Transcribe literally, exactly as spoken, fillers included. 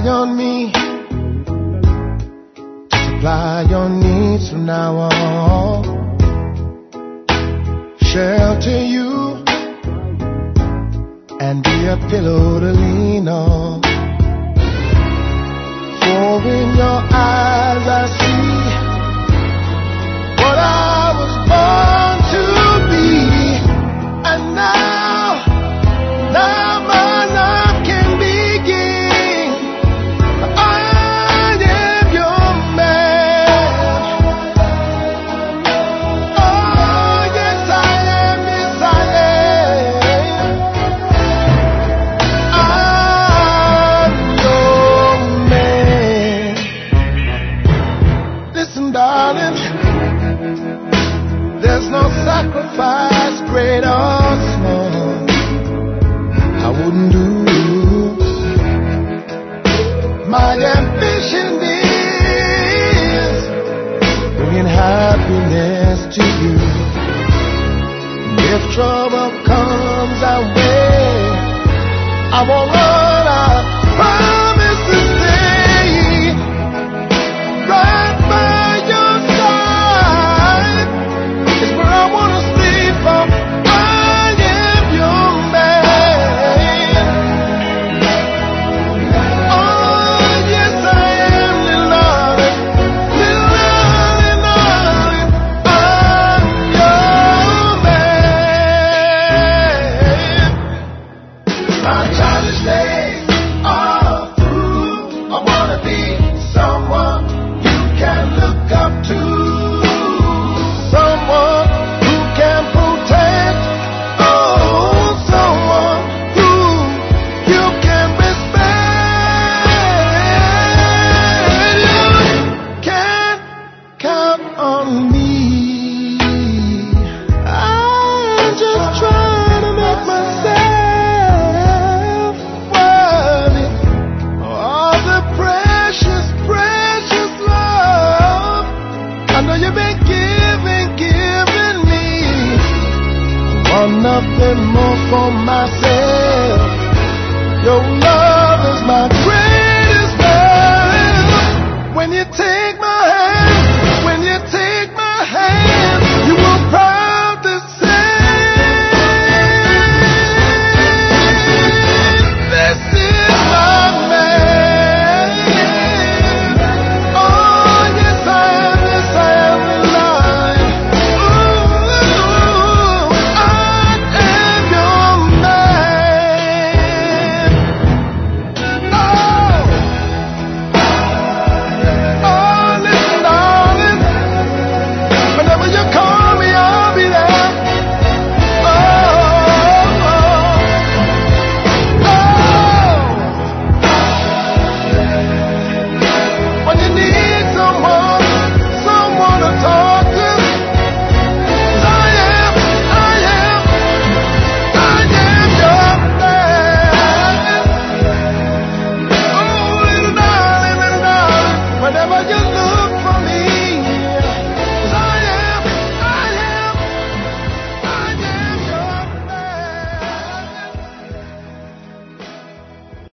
on me to supply your needs from now on. Shelter you and be a pillow to lean on. For in your eyes I see what I was born to be. And now, now my life can begin. I am your man. Oh yes I am, yes I am. I'm your man. Listen darling, there's no sacrifice great or small I wouldn't do. My ambition is bringing happiness to you. If trouble comes our way, I won't run, I promise to stay right by your side. It's where I wanna stay from. I am your man. Oh yes I am, little darling, little darling, darling. I'm your man. My childish days are through. I wanna be someone you can look up to, someone who can protect, oh, someone who you can respect. You can count on me. I'm just trying to make myself worthy of the precious, precious love I know you've been giving, giving me. I want nothing more for myself. Your love